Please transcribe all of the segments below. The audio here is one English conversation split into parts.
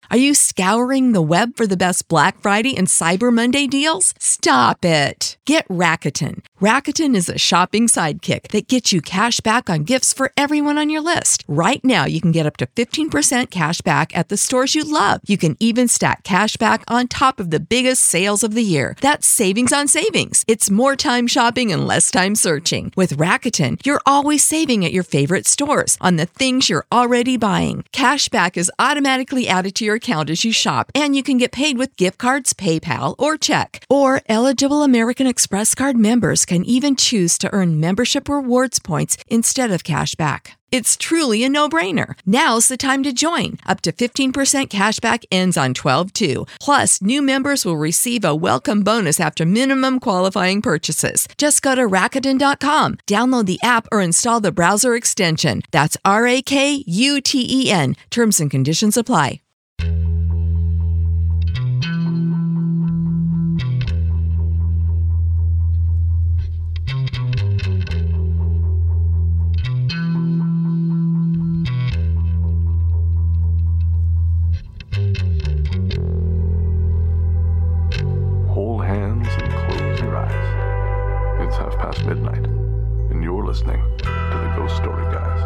Are you scouring the web for the best Black Friday and Cyber Monday deals? Stop it. Get Rakuten. Rakuten is a shopping sidekick that gets you cash back on gifts for everyone on your list. Right now, you can get up to 15% cash back at the stores you love. You can even stack cash back on top of the biggest sales of the year. That's savings on savings. It's more time shopping and less time searching. With Rakuten, you're always saving at your favorite stores on the things you're already buying. Cash back is automatically added to your account as you shop, and you can get paid with gift cards, PayPal, or check. Or eligible American Express card members can even choose to earn membership rewards points instead of cash back. It's truly a no-brainer. Now's the time to join. Up to 15% cash back ends on 12/2. Plus, new members will receive a welcome bonus after minimum qualifying purchases. Just go to Rakuten.com, download the app, or install the browser extension. That's RAKUTEN. Terms and conditions apply. Hold hands and close your eyes. It's midnight, and you're listening to the Ghost Story Guys.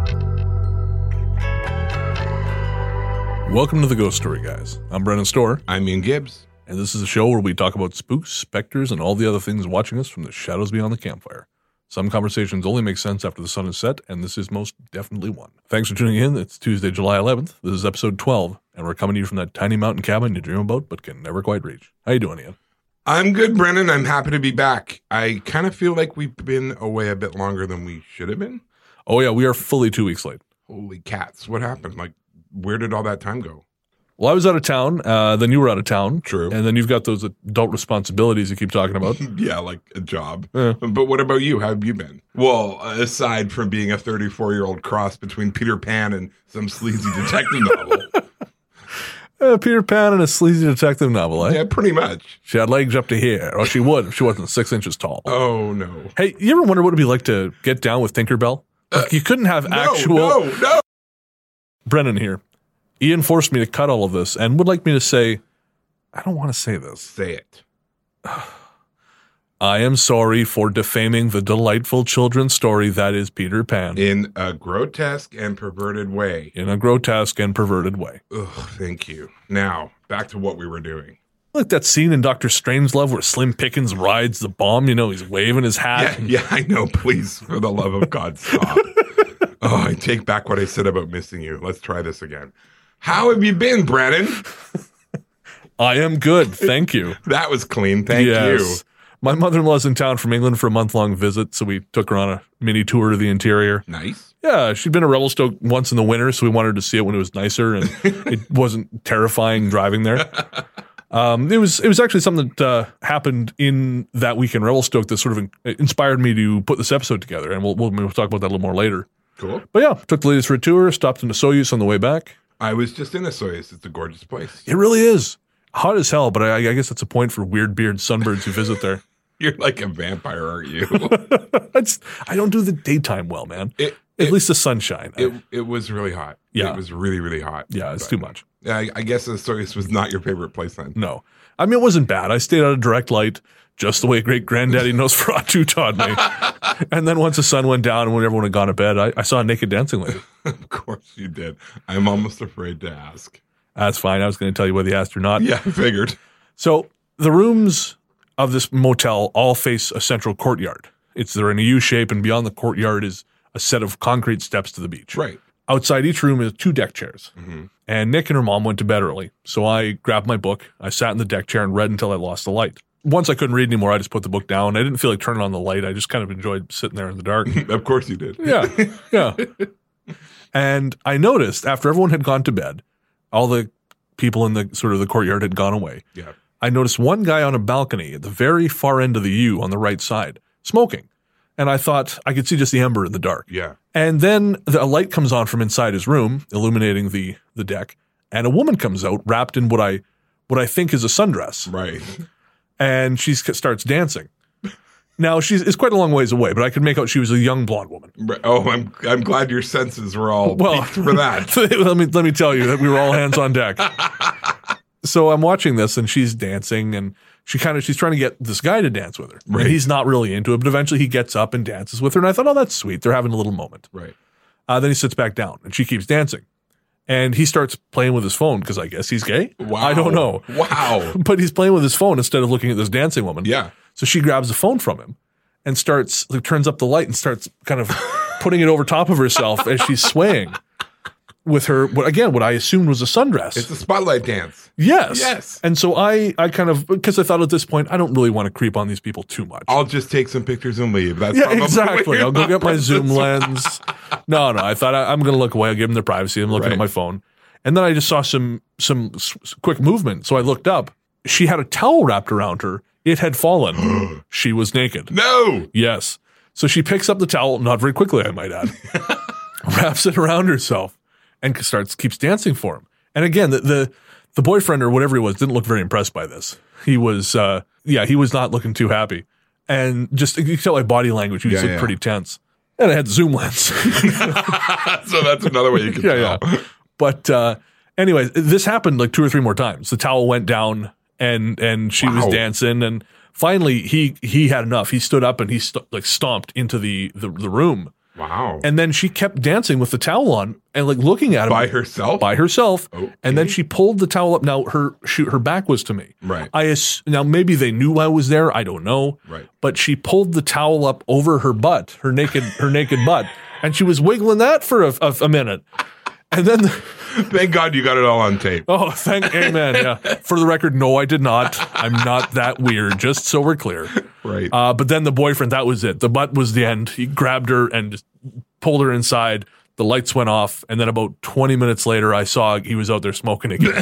Welcome to the Ghost Story Guys. I'm Brennan Storr. I'm Ian Gibbs. And this is a show where we talk about spooks, specters, and all the other things watching us from the shadows beyond the campfire. Some conversations only make sense after the sun is set, and this is most definitely one. Thanks for tuning in. It's Tuesday, July 11th. This is episode 12, and we're coming to you from that tiny mountain cabin you dream about but can never quite reach. How you doing, Ian? I'm good, Brennan. I'm happy to be back. I kind of feel like we've been away a bit longer than we should have been. Oh, yeah, we are fully 2 weeks late. Holy cats. What happened? Like, where did all that time go? Well, I was out of town, then you were out of town. True. And then you've got those adult responsibilities you keep talking about. Yeah, like a job. Yeah. But what about you? How have you been? Well, aside from being a 34-year-old cross between Peter Pan and some sleazy detective novel. Peter Pan and a sleazy detective novel, eh? Yeah, pretty much. She had legs up to here, or she would if she wasn't 6 inches tall. Oh, no. Hey, you ever wonder what it'd be like to get down with Tinkerbell? Like, you couldn't have actual... No. Brennan here. Ian forced me to cut all of this and would like me to say, I don't want to say this. Say it. I am sorry for defaming the delightful children's story that is Peter Pan. In a grotesque and perverted way. In a grotesque and perverted way. Ugh, thank you. Now, back to what we were doing. Like that scene in Dr. Strangelove where Slim Pickens rides the bomb, you know, he's waving his hat. Yeah, I know. Please, for the love of God, stop. Oh, I take back what I said about missing you. Let's try this again. How have you been, Brennan? I am good, thank you. That was clean, thank you. My mother-in-law's in town from England for a month-long visit, so we took her on a mini tour of the interior. Nice. Yeah, she'd been to Revelstoke once in the winter, so we wanted to see it when it was nicer and it wasn't terrifying driving there. It was actually something that happened in that week in Revelstoke that sort of inspired me to put this episode together, and we'll talk about that a little more later. Cool. But yeah, took the ladies for a tour, stopped into Soyuz on the way back. I was just in a Soyuz. It's a gorgeous place. It really is. Hot as hell, but I guess that's a point for weird beard sunbirds who visit there. You're like a vampire, aren't you? I don't do the daytime well, man. At least the sunshine. It was really hot. Yeah. It was really, really hot. Yeah, it's too much. I guess the Soyuz was not your favorite place then. No. I mean, it wasn't bad. I stayed out of direct light, just the way great-granddaddy Nosferatu taught me. And then once the sun went down and when everyone had gone to bed, I saw a naked dancing lady. Of course you did. I'm almost afraid to ask. That's fine. I was going to tell you whether you asked or not. Yeah, I figured. So the rooms of this motel all face a central courtyard. They're in a U shape, and beyond the courtyard is a set of concrete steps to the beach. Right. Outside each room is 2 deck chairs. Mm-hmm. And Nick and her mom went to bed early. So I grabbed my book. I sat in the deck chair and read until I lost the light. Once I couldn't read anymore, I just put the book down. I didn't feel like turning on the light. I just kind of enjoyed sitting there in the dark. Of course you did. Yeah. And I noticed after everyone had gone to bed, all the people in the sort of the courtyard had gone away. Yeah. I noticed one guy on a balcony at the very far end of the U on the right side, smoking. And I thought I could see just the ember in the dark. Yeah. And then a light comes on from inside his room, illuminating the deck, and a woman comes out wrapped in what I think is a sundress. Right. And she starts dancing. Now, it's quite a long ways away, but I could make out she was a young blonde woman. Oh, I'm glad your senses were all peaked for that. let me tell you that we were all hands on deck. So I'm watching this, and she's dancing, and she's trying to get this guy to dance with her. Right. And he's not really into it, but eventually he gets up and dances with her, and I thought, oh, that's sweet. They're having a little moment. Right. Then he sits back down, and she keeps dancing. And he starts playing with his phone, because I guess he's gay. Wow. I don't know. Wow. But he's playing with his phone instead of looking at this dancing woman. Yeah. So she grabs the phone from him and turns up the light and starts kind of putting it over top of herself as she's swaying with her, what I assumed was a sundress. It's a spotlight dance. Yes. Yes. And so I kind of, because I thought at this point, I don't really want to creep on these people too much. I'll just take some pictures and leave. That's Yeah, exactly. I'll go get my zoom lens. No, I thought I'm going to look away. I'll give them their privacy. I'm looking at my phone. And then I just saw some quick movement. So I looked up. She had a towel wrapped around her. It had fallen. She was naked. No. Yes. So she picks up the towel, not very quickly, I might add, wraps it around herself, and keeps dancing for him. And again, the boyfriend or whatever he was didn't look very impressed by this. He was, he was not looking too happy. And just, you can tell by body language, he was pretty tense. And I had the zoom lens. So that's another way you can tell. Yeah. But anyway, this happened like 2 or 3 more times. The towel went down and she was dancing. And finally, he had enough. He stood up and he stomped into the room. Wow. And then she kept dancing with the towel on and like looking at him. By herself? By herself. Okay. And then she pulled the towel up. Now her back was to me. Right. Now maybe they knew I was there. I don't know. Right. But she pulled the towel up over her butt, her naked butt. And she was wiggling that for a minute. And then thank God you got it all on tape. Oh, amen. Yeah. For the record, no, I did not. I'm not that weird, just so we're clear. Right. But then the boyfriend, that was it. The butt was the end. He grabbed her and just pulled her inside. The lights went off. And then about 20 minutes later, I saw he was out there smoking again.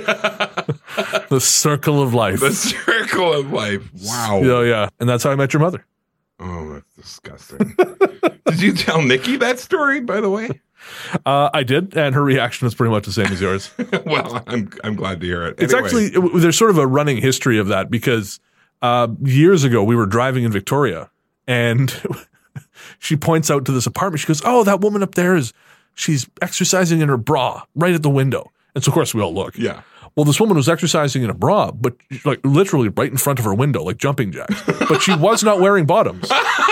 The circle of life. The circle of life. Wow. Yeah. And that's how I met your mother. Oh, that's disgusting. Did you tell Nikki that story, by the way? I did, and her reaction was pretty much the same as yours. Well, I'm glad to hear it. It's actually, there's sort of a running history of that because years ago we were driving in Victoria, and she points out to this apartment. She goes, "Oh, that woman up there she's exercising in her bra right at the window." And so of course we all look. Yeah. Well, this woman was exercising in a bra, but like literally right in front of her window, like jumping jacks. But she was not wearing bottoms.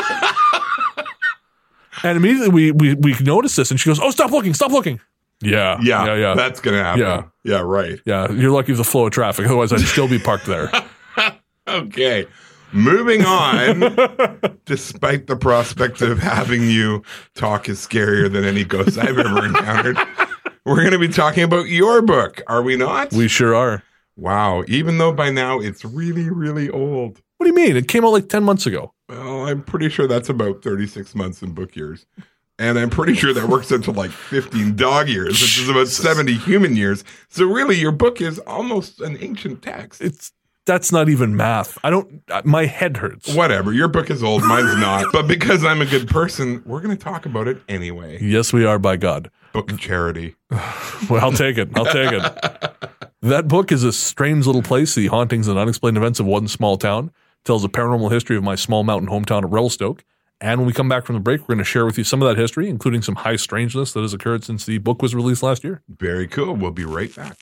And immediately we noticed this, and she goes, "Oh, stop looking. Yeah. That's gonna happen. Yeah, right. Yeah, you're lucky with the flow of traffic. Otherwise, I'd still be parked there. Okay. Moving on, despite the prospect of having you talk is scarier than any ghost I've ever encountered, we're going to be talking about your book, are we not? We sure are. Wow. Even though by now it's really, really old. What do you mean? It came out like 10 months ago. Well, I'm pretty sure that's about 36 months in book years. And I'm pretty sure that works into like 15 dog years, which is about 70 human years. So really, your book is almost an ancient text. That's not even math. My head hurts. Whatever. Your book is old. Mine's not. But because I'm a good person, we're going to talk about it anyway. Yes, we are, by God. Book charity. Well, I'll take it. That book is a strange little place. The hauntings and unexplained events of one small town. Tells a paranormal history of my small mountain hometown of Revelstoke. And when we come back from the break, we're going to share with you some of that history, including some high strangeness that has occurred since the book was released last year. Very cool. We'll be right back.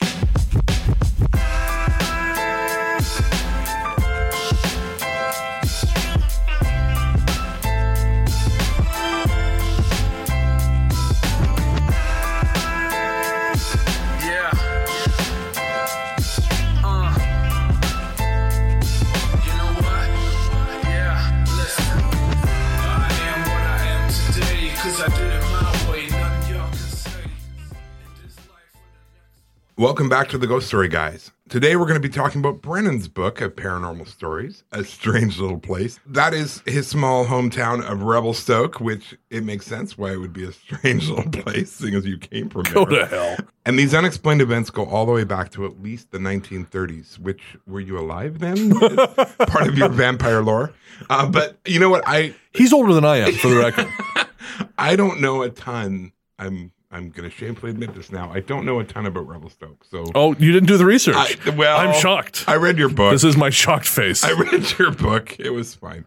Welcome back to the Ghost Story Guys. Today we're going to be talking about Brennan's book of paranormal stories, A Strange Little Place. That is his small hometown of Revelstoke, which it makes sense why it would be a strange little place, seeing as you came from there. Go to hell. And these unexplained events go all the way back to at least the 1930s, which, were you alive then? Part of your vampire lore. But you know what? He's older than I am, for the record. I don't know a ton. I'm I'm going to shamefully admit this now. I don't know a ton about Revelstoke. So, Oh, you didn't do the research. I'm shocked. I read your book. This is my shocked face. I read your book. It was fine.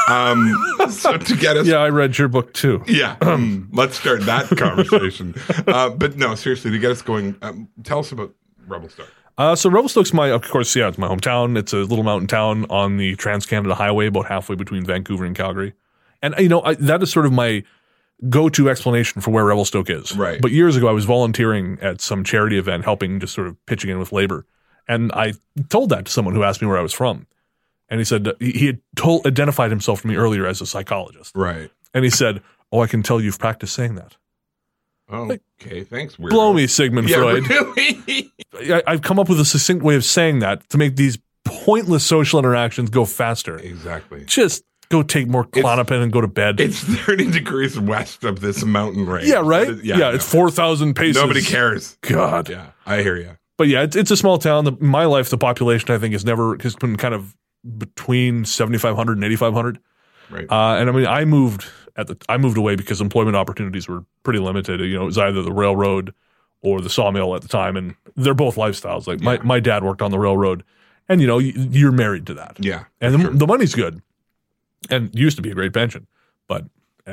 So to get us, Yeah, I read your book too. yeah, let's start that conversation. But no, seriously, to get us going, tell us about Revelstoke. So Revelstoke's it's my hometown. It's a little mountain town on the Trans-Canada Highway, about halfway between Vancouver and Calgary. And, that is sort of my go-to explanation for where Revelstoke is. Right. But years ago, I was volunteering at some charity event, helping, just sort of pitching in with labor. And I told that to someone who asked me where I was from. And he said he had identified himself to me earlier as a psychologist. Right. And he said, "Oh, I can tell you've practiced saying that." Oh, okay, thanks. Weirdo. Blow me, Sigmund Freud. Really? I've come up with a succinct way of saying that to make these pointless social interactions go faster. Exactly. Just go take more Klonopin and go to bed. It's 30 degrees west of this mountain range. Yeah, right? Yeah, it's 4,000 paces. Nobody cares. God. Yeah, I hear you. But yeah, it's a small town. In my life, the population, I think, has been kind of between 7,500 and 8,500. Right. And I mean, I moved away because employment opportunities were pretty limited. It was either the railroad or the sawmill at the time, and they're both lifestyles. Like my dad worked on the railroad, and you're married to that. Yeah. And the money's good, and used to be a great pension, but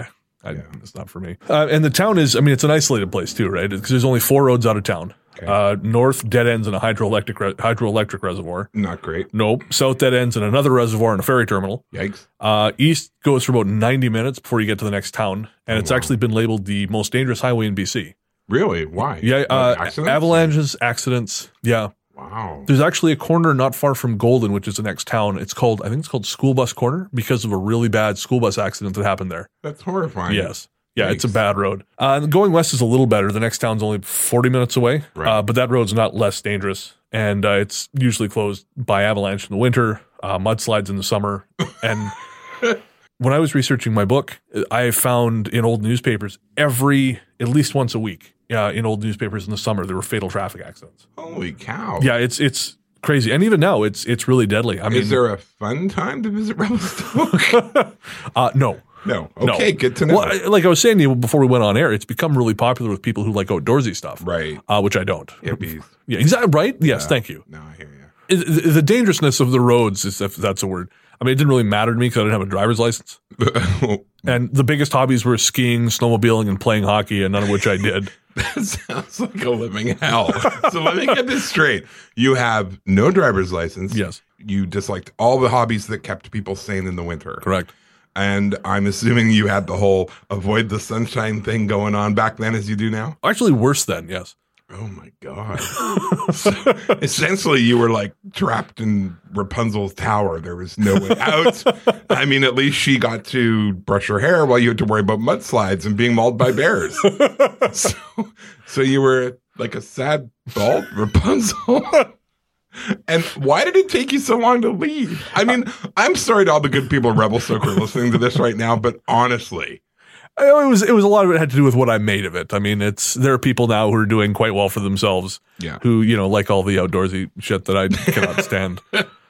it's not for me. And the town is, it's an isolated place too, right? Because there's only 4 roads out of town. Okay. North dead ends in a hydroelectric reservoir. Not great. Nope. South dead ends in another reservoir and a ferry terminal. Yikes. East goes for about 90 minutes before you get to the next town, and it's actually been labeled the most dangerous highway in BC. Really? Why? Yeah. Accidents? Avalanches, accidents. Yeah. Wow. There's actually a corner not far from Golden, which is the next town. I think it's called School Bus Corner because of a really bad school bus accident that happened there. That's horrifying. Yes. Yeah, Yikes. It's a bad road. Going west is a little better. The next town's only 40 minutes away, right. But that road's not less dangerous. And it's usually closed by avalanche in the winter, mudslides in the summer. And when I was researching my book, I found in old newspapers at least once a week, in old newspapers in the summer, there were fatal traffic accidents. Holy cow. Yeah, it's crazy. And even now, it's really deadly. Is there a fun time to visit Revelstoke? No. No. Okay, good to know. Well, like I was saying to you before we went on air, it's become really popular with people who like outdoorsy stuff. Right. Which I don't. Hippies. Yeah, exactly. Right? Yes, thank you. No, I hear you. The dangerousness of the roads, if that's a word. It didn't really matter to me because I didn't have a driver's license. And the biggest hobbies were skiing, snowmobiling, and playing hockey, and none of which I did. That sounds like a living hell. So let me get this straight. You have no driver's license. Yes. You disliked all the hobbies that kept people sane in the winter. Correct. And I'm assuming you had the whole avoid the sunshine thing going on back then as you do now? Actually, worse then, yes. Oh, my God. So, essentially, you were like trapped in Rapunzel's tower. There was no way out. At least she got to brush her hair while you had to worry about mudslides and being mauled by bears. So you were like a sad, bald Rapunzel. And why did it take you so long to leave? I'm sorry to all the good people of Revelstoke who are listening to this right now, but honestly. It was a lot of it had to do with what I made of it. There are people now who are doing quite well for themselves. Yeah. Who, like all the outdoorsy shit that I cannot stand.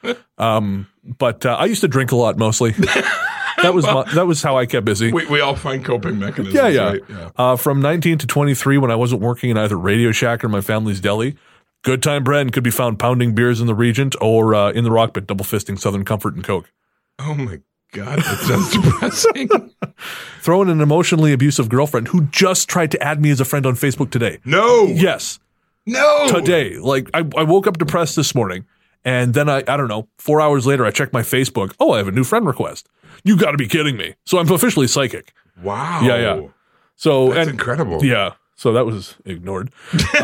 But I used to drink a lot mostly. That was how I kept busy. We all find coping mechanisms. Yeah. Right? From 19 to 23, when I wasn't working in either Radio Shack or my family's deli, Good Time Bren could be found pounding beers in the Regent or in the Rock Pit, double fisting Southern Comfort and Coke. Oh my God, that sounds depressing. Throwing an emotionally abusive girlfriend who just tried to add me as a friend on Facebook today. No. Yes. No. Today. I woke up depressed this morning, and then I don't know, 4 hours later, I checked my Facebook. Oh, I have a new friend request. You got to be kidding me. So I'm officially psychic. Wow. Yeah. So that's incredible. Yeah. So that was ignored.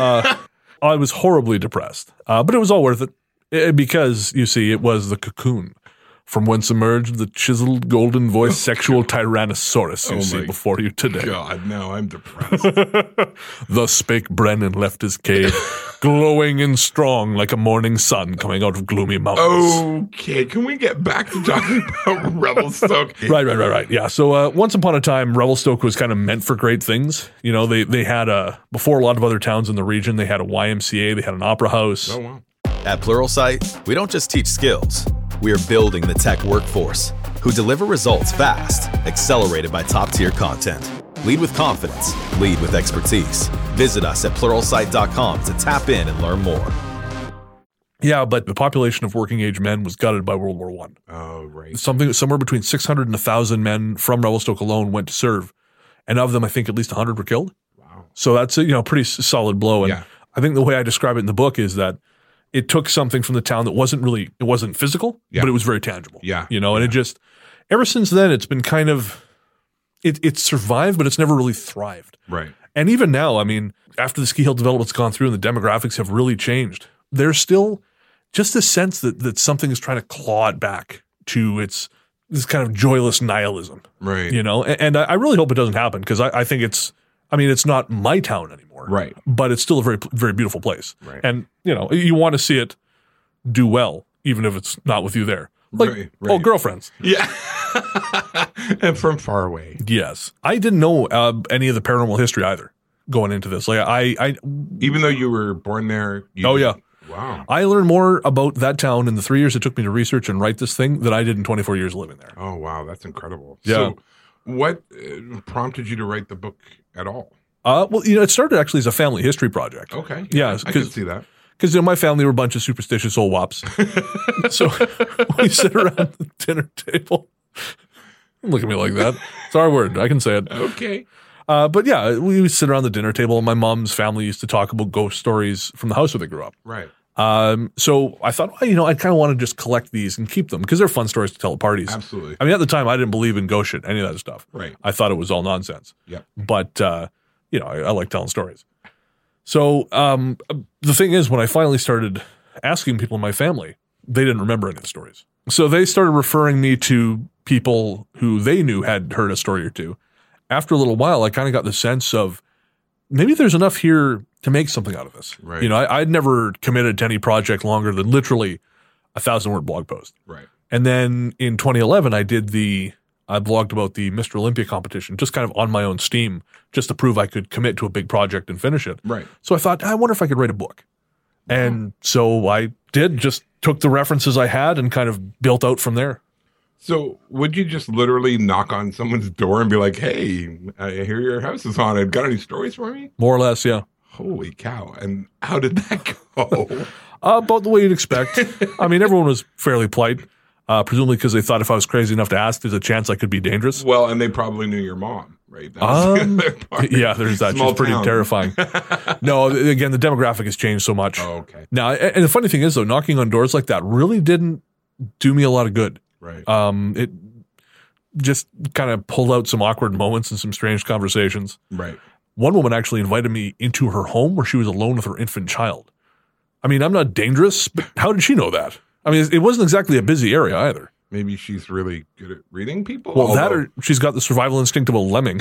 I was horribly depressed, but it was all worth it because, you see, it was the cocoon from whence emerged the chiseled, golden-voiced sexual Tyrannosaurus you see before you today. God, no, I'm depressed. Thus spake Bren and left his cave, glowing and strong like a morning sun coming out of gloomy mountains. Okay, can we get back to talking about Revelstoke? Right. Yeah, so once upon a time, Revelstoke was kind of meant for great things. They had before a lot of other towns in the region, they had a YMCA, they had an opera house. Oh, wow. At Pluralsight, we don't just teach skills. We are building the tech workforce who deliver results fast, accelerated by top-tier content. Lead with confidence. Lead with expertise. Visit us at pluralsight.com to tap in and learn more. Yeah, but the population of working-age men was gutted by World War I. Oh, right. Somewhere between 600 and 1,000 men from Revelstoke alone went to serve, and of them, I think at least 100 were killed. Wow. So that's a pretty solid blow. And Yeah. I think the way I describe it in the book is that it took something from the town that wasn't physical, Yeah. but it was very tangible. Yeah. And it just, ever since then, it's been kind of, it's survived, but it's never really thrived. Right. And even now, I mean, after the ski hill development's gone through and the demographics have really changed, there's still just this sense that something is trying to claw it back to this kind of joyless nihilism. Right. And I really hope it doesn't happen because I think it's not my town anymore. Right. But it's still a very, very beautiful place. Right. And, you want to see it do well, even if it's not with you there. Like, Right. oh, girlfriends. Yeah. And from far away. Yes. I didn't know any of the paranormal history either going into this. Like I Even though you were born there. Oh, yeah. Wow. I learned more about that town in the 3 years it took me to research and write this thing than I did in 24 years living there. Oh, wow. That's incredible. Yeah. So what prompted you to write the book at all? Well, it started actually as a family history project. Okay. Yeah. I can see that. Because my family were a bunch of superstitious old wops. So we sit around the dinner table. Don't look at me like that. It's our word. I can say it. Okay. But yeah, we would sit around the dinner table, and my mom's family used to talk about ghost stories from the house where they grew up. Right. So I thought, I kind of want to just collect these and keep them because they're fun stories to tell at parties. Absolutely. I mean, at the time, I didn't believe in ghost shit, any of that stuff. Right. I thought it was all nonsense. Yep. But, I like telling stories. So the thing is, when I finally started asking people in my family, they didn't remember any of the stories. So they started referring me to people who they knew had heard a story or two. After a little while, I kind of got the sense of maybe there's enough here to make something out of this. Right. I'd never committed to any project longer than literally 1,000-word blog post. Right. And then in 2011, I blogged about the Mr. Olympia competition, just kind of on my own steam, just to prove I could commit to a big project and finish it. Right. So I thought, I wonder if I could write a book. And so I did, just took the references I had and kind of built out from there. So would you just literally knock on someone's door and be like, hey, I hear your house is haunted. Got any stories for me? More or less, yeah. Holy cow. And how did that go? About the way you'd expect. I mean, everyone was fairly polite, presumably because they thought if I was crazy enough to ask, there's a chance I could be dangerous. Well, and they probably knew your mom, right? That was the other part. Yeah, there's that. Small She's pretty town. terrifying. No, again, the demographic has changed so much. Oh, okay. Now, and the funny thing is, though, knocking on doors like that really didn't do me a lot of good. Right. It just kind of pulled out some awkward moments and some strange conversations. Right. One woman actually invited me into her home where she was alone with her infant child. I mean, I'm not dangerous, but how did she know that? I mean, it wasn't exactly a busy area either. Maybe she's really good at reading people. Well, that or she's got the survival instinct of a lemming.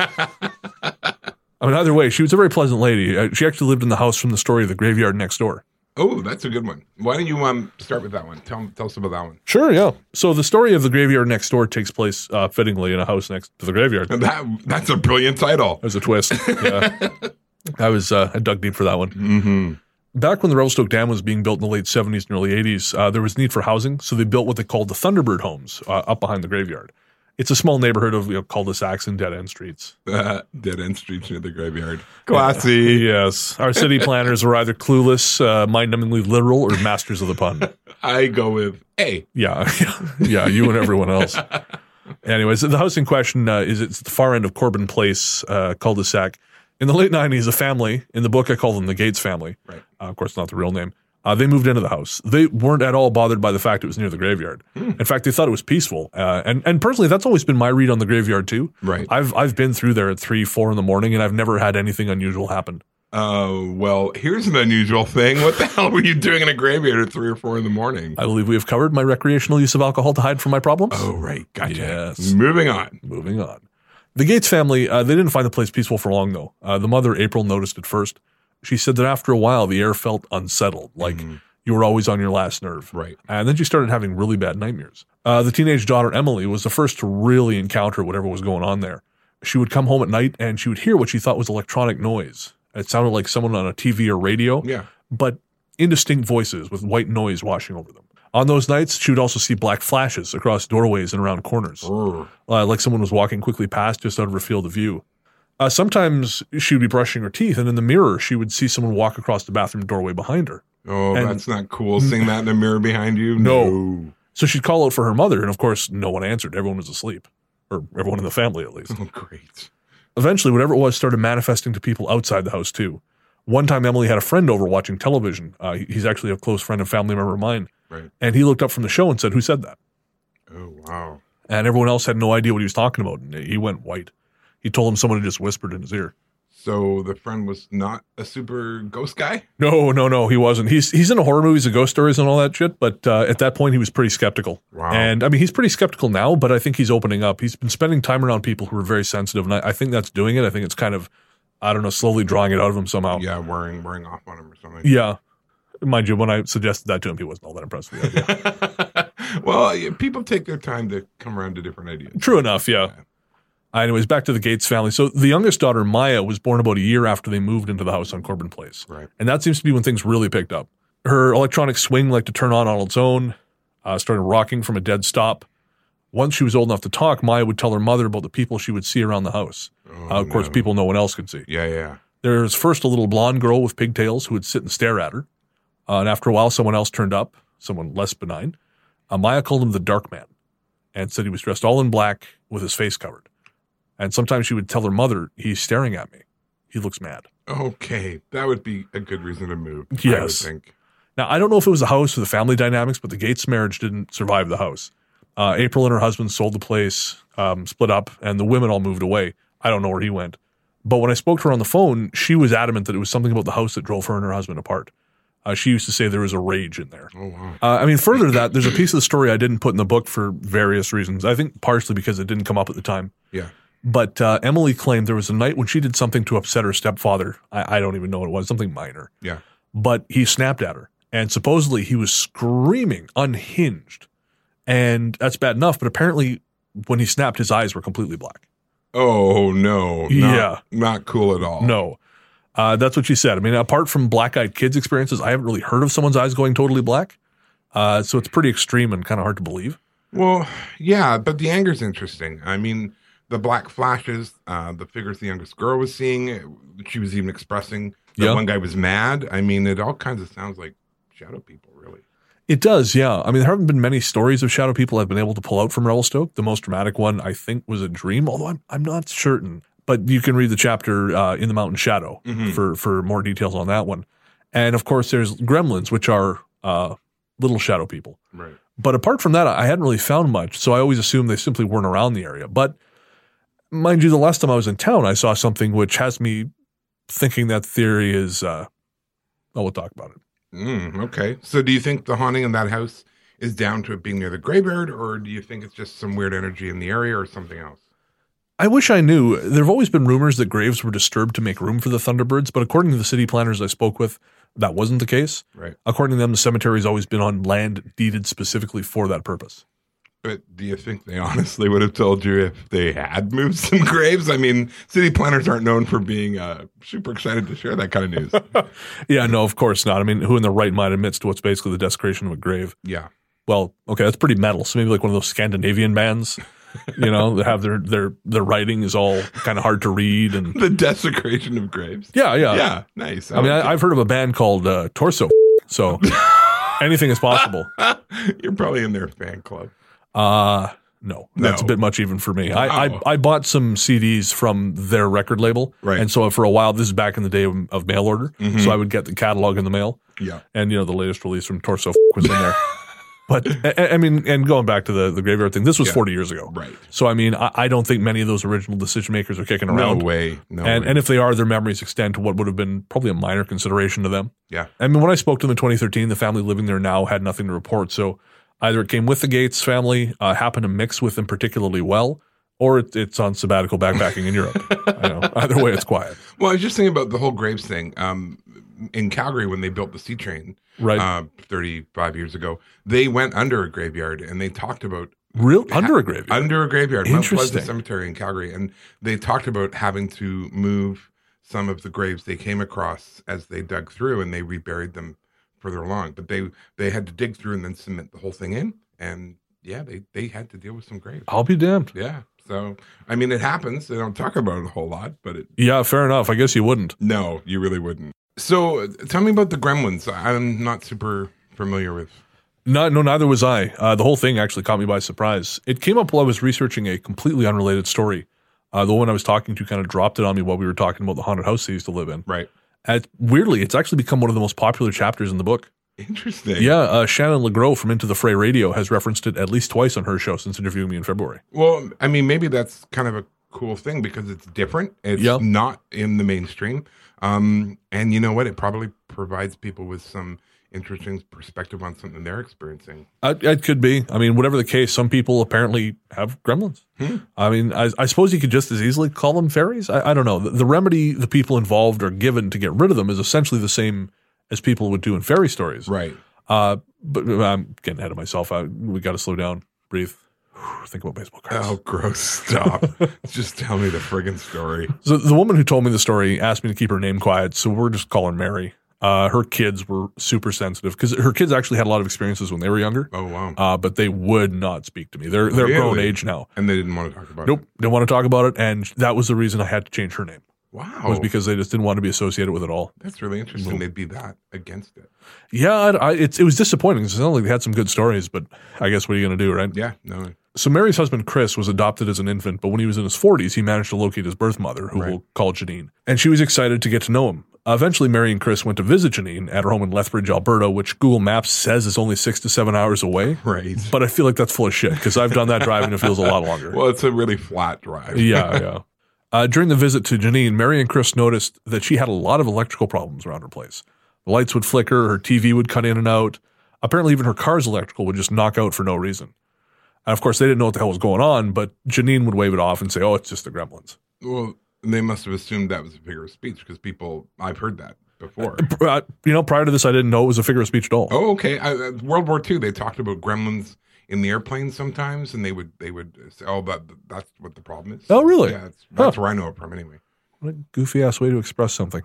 I mean, either way, she was a very pleasant lady. She actually lived in the house from the story of the graveyard next door. Oh, that's a good one. Why don't you start with that one? Tell us about that one. Sure, yeah. So the story of the graveyard next door takes place fittingly in a house next to the graveyard. That's a brilliant title. There's a twist. Yeah. I dug deep for that one. Mm-hmm. Back when the Revelstoke Dam was being built in the late 70s and early 80s, there was need for housing, so they built what they called the Thunderbird homes up behind the graveyard. It's a small neighborhood of cul-de-sacs and dead-end streets. Dead-end streets near the graveyard. Classy. Yes. Our city planners were either clueless, mind-numbingly literal, or masters of the pun. I go with A. Yeah, you and everyone else. Anyways, the house in question it's the far end of Corbin Place cul-de-sac. In the late 90s, a family, in the book I call them the Gates family, Right. Of course not the real name, they moved into the house. They weren't at all bothered by the fact it was near the graveyard. In fact, they thought it was peaceful. And personally, that's always been my read on the graveyard too. Right. I've been through there at 3, 4 in the morning, and I've never had anything unusual happen. Well, here's an unusual thing. What the hell were you doing in a graveyard at 3 or 4 in the morning? I believe we have covered my recreational use of alcohol to hide from my problems. Oh, right. Gotcha. Yes. Moving on. Moving on. The Gates family, they didn't find the place peaceful for long, though. The mother, April, noticed it first. She said that after a while, the air felt unsettled, like you were always on your last nerve. Right. And then she started having really bad nightmares. The teenage daughter, Emily, was the first to really encounter whatever was going on there. She would come home at night, and she would hear what she thought was electronic noise. It sounded like someone on a TV or radio, Yeah. but indistinct voices with white noise washing over them. On those nights, she would also see black flashes across doorways and around corners, like someone was walking quickly past just out of her field of view. Sometimes she would be brushing her teeth, and in the mirror, she would see someone walk across the bathroom doorway behind her. Oh, And- that's not cool. Seeing that in the mirror behind you? No. So she'd call out for her mother, and of course, no one answered. Everyone was asleep, or everyone in the family at least. Oh, great. Eventually, whatever it was started manifesting to people outside the house, too. One time, Emily had a friend over watching television. He's actually a close friend and family member of mine. Right. And he looked up from the show and said, "Who said that?" Oh, wow. And everyone else had no idea what he was talking about. And he went white. He told him someone had just whispered in his ear. So the friend was not a super ghost guy? No, he wasn't. He's into horror movies and ghost stories and all that shit, but at that point he was pretty skeptical. Wow. And I mean, he's pretty skeptical now, but I think he's opening up. He's been spending time around people who are very sensitive, and I think that's doing it. I think it's kind of, I don't know, slowly drawing it out of him somehow. Yeah, wearing off on him or something. Yeah. Mind you, when I suggested that to him, he wasn't all that impressed with the idea. Well, people take their time to come around to different ideas. True enough, yeah. Anyways, back to the Gates family. So the youngest daughter, Maya, was born about a year after they moved into the house on Corbin Place. Right. And that seems to be when things really picked up. Her electronic swing liked to turn on its own, started rocking from a dead stop. Once she was old enough to talk, Maya would tell her mother about the people she would see around the house. Of course, people no one else could see. Yeah. There was first a little blonde girl with pigtails who would sit and stare at her. And after a while, someone else turned up, someone less benign. Maya called him the Dark Man and said he was dressed all in black with his face covered. And sometimes she would tell her mother, "He's staring at me. He looks mad." Okay, that would be a good reason to move. I would Yes. think. Now, I don't know if it was the house or the family dynamics, but the Gates marriage didn't survive the house. April and her husband sold the place, split up, and the women all moved away. I don't know where he went. But when I spoke to her on the phone, she was adamant that it was something about the house that drove her and her husband apart. She used to say there was a rage in there. Oh, wow. I mean, further to that, there's a piece of the story I didn't put in the book for various reasons. I think partially because it didn't come up at the time. Yeah. But Emily claimed there was a night when she did something to upset her stepfather. I don't even know what it was, something minor. Yeah. But he snapped at her. And supposedly he was screaming, unhinged. And that's bad enough, but apparently when he snapped, his eyes were completely black. Oh, no. Yeah. Not cool at all. No. That's what she said. I mean, apart from black-eyed kids experiences, I haven't really heard of someone's eyes going totally black. So it's pretty extreme and kind of hard to believe. Well, yeah, but the anger's interesting. I mean, the black flashes, the figures the youngest girl was seeing, she was even expressing that Yeah. one guy was mad. I mean, it all kinds of sounds like shadow people, really. It does, yeah. I mean, there haven't been many stories of shadow people I've been able to pull out from Revelstoke. The most dramatic one, I think, was a dream, although I'm not certain. But you can read the chapter in The Mountain Shadow for more details on that one. And, of course, there's gremlins, which are little shadow people. Right. But apart from that, I hadn't really found much, so I always assumed they simply weren't around the area. But mind you, the last time I was in town, I saw something which has me thinking that theory is, we'll talk about it. Okay. So do you think the haunting in that house is down to it being near the graveyard, or do you think it's just some weird energy in the area or something else? I wish I knew. There have always been rumors that graves were disturbed to make room for the Thunderbirds, but according to the city planners I spoke with, that wasn't the case. Right. According to them, the cemetery's always been on land deeded specifically for that purpose. But do you think they honestly would have told you if they had moved some graves? I mean, city planners aren't known for being super excited to share that kind of news. Yeah, no, of course not. I mean, who in their right mind admits to what's basically the desecration of a grave? Yeah. Well, okay, that's pretty metal. So maybe like one of those Scandinavian bands, that have their writing is all kind of hard to read. And The desecration of graves. yeah. Yeah. Nice. I mean, I've heard of a band called Torso, so anything is possible. You're probably in their fan club. No, that's No. a bit much even for me. Wow. I bought some CDs from their record label. Right. And so for a while, this is back in the day of mail order. So I would get the catalog in the mail. Yeah. And, the latest release from Torso was in there. But, I mean, and going back to the graveyard thing, this was 40 years ago. Right. So, I mean, I don't think many of those original decision makers are kicking No around. way. No And way. and if they are, their memories extend to what would have been probably a minor consideration to them. Yeah. I mean, when I spoke to them in 2013, the family living there now had nothing to report. So either it came with the Gates family, happened to mix with them particularly well, or it's on sabbatical backpacking in Europe. Either way, it's quiet. Well, I was just thinking about the whole graves thing. In Calgary, when they built the C train, Right. 35 years ago, they went under a graveyard and they talked about Under a graveyard? Under a graveyard, Mount Pleasant Interesting. Cemetery in Calgary, and they talked about having to move some of the graves they came across as they dug through, and they reburied them further along. But they had to dig through and then cement the whole thing in, and yeah, they had to deal with some graves. I'll be damned. Yeah, So, I mean, it happens. They don't talk about it a whole lot, but Yeah, fair enough. I guess you wouldn't. No, you really wouldn't. So, tell me about the Gremlins. I'm not super familiar with. No, neither was I. The whole thing actually caught me by surprise. It came up while I was researching a completely unrelated story. The one I was talking to kind of dropped it on me while we were talking about the haunted house they used to live in. Right. And weirdly, it's actually become one of the most popular chapters in the book. Interesting. Yeah, Shannon LeGros from Into the Fray Radio has referenced it at least twice on her show since interviewing me in February. Well, I mean, maybe that's kind of a cool thing because it's different. It's not in the mainstream. And you know what? It probably provides people with some interesting perspective on something they're experiencing. It could be. I mean, whatever the case, some people apparently have gremlins. I mean, I suppose you could just as easily call them fairies. I don't know. The remedy the people involved are given to get rid of them is essentially the same as people would do in fairy stories. Right. But I'm getting ahead of myself. We got to slow down, breathe, think about baseball cards. Oh, gross. Stop. Just tell me the friggin' story. So the woman who told me the story asked me to keep her name quiet, so we're just calling Mary. Her kids were super sensitive because her kids actually had a lot of experiences when they were younger. Oh, wow. But they would not speak to me. They're grown age now. And they didn't want to talk about it? Nope. Didn't want to talk about it. And that was the reason I had to change her name. Wow. Was because they just didn't want to be associated with it all. That's really interesting. They'd be that against it. Yeah, it was disappointing. It sounded like they had some good stories, but I guess what are you going to do, right? Yeah, no. So Mary's husband, Chris, was adopted as an infant, but when he was in his 40s, he managed to locate his birth mother, who we'll call Janine. And she was excited to get to know him. Eventually, Mary and Chris went to visit Janine at her home in Lethbridge, Alberta, which Google Maps says is only 6 to 7 hours away. Right. But I feel like that's full of shit because I've done that drive and it feels a lot longer. Well, it's a really flat drive. Yeah. During the visit to Janine, Mary and Chris noticed that she had a lot of electrical problems around her place. The lights would flicker, her TV would cut in and out. Apparently, even her car's electrical would just knock out for no reason. And of course, they didn't know what the hell was going on, but Janine would wave it off and say, oh, it's just the gremlins. Well, they must have assumed that was a figure of speech because I've heard that before. Prior to this, I didn't know it was a figure of speech at all. Oh, okay. World War II, they talked about gremlins in the airplanes sometimes, and they would say, oh, that's what the problem is. Oh, really? Yeah, that's where I know it from anyway. What a goofy-ass way to express something.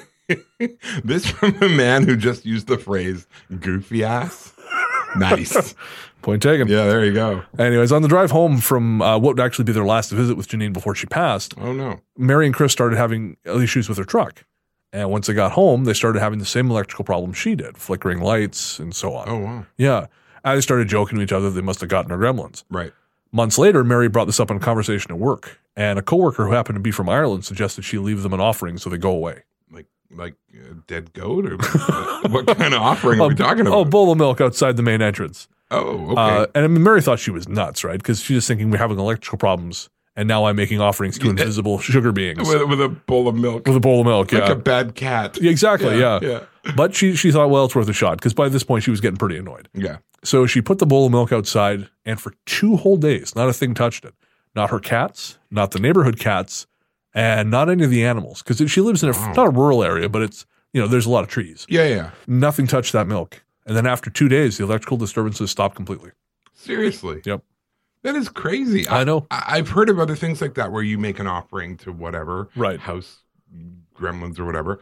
This from a man who just used the phrase goofy ass. Nice. Point taken. Yeah, there you go. Anyways, on the drive home from what would actually be their last visit with Janine before she passed, oh no, Mary and Chris started having issues with their truck. And once they got home, they started having the same electrical problem she did, flickering lights and so on. Oh, wow. Yeah. And they started joking to each other they must have gotten her gremlins. Right. Months later, Mary brought this up in a conversation at work, and a coworker who happened to be from Ireland suggested she leave them an offering so they go away. Like a dead goat? Or what kind of offering are we talking about? Oh, a bowl of milk outside the main entrance. Oh, okay. And I mean, Mary thought she was nuts, right? Because she's just thinking we're having electrical problems, and now I'm making offerings to invisible sugar beings. With a bowl of milk. With a bowl of milk, like a bad cat. Exactly, yeah. But she thought, well, it's worth a shot, because by this point she was getting pretty annoyed. Yeah. So she put the bowl of milk outside, and for 2 whole days, not a thing touched it. Not her cats, not the neighborhood cats, and not any of the animals. Because she lives in not a rural area, but it's, there's a lot of trees. Yeah. Nothing touched that milk. And then after 2 days, the electrical disturbances stopped completely. Seriously? Yep. That is crazy. I know. I've heard of other things like that where you make an offering to whatever. Right. House gremlins or whatever.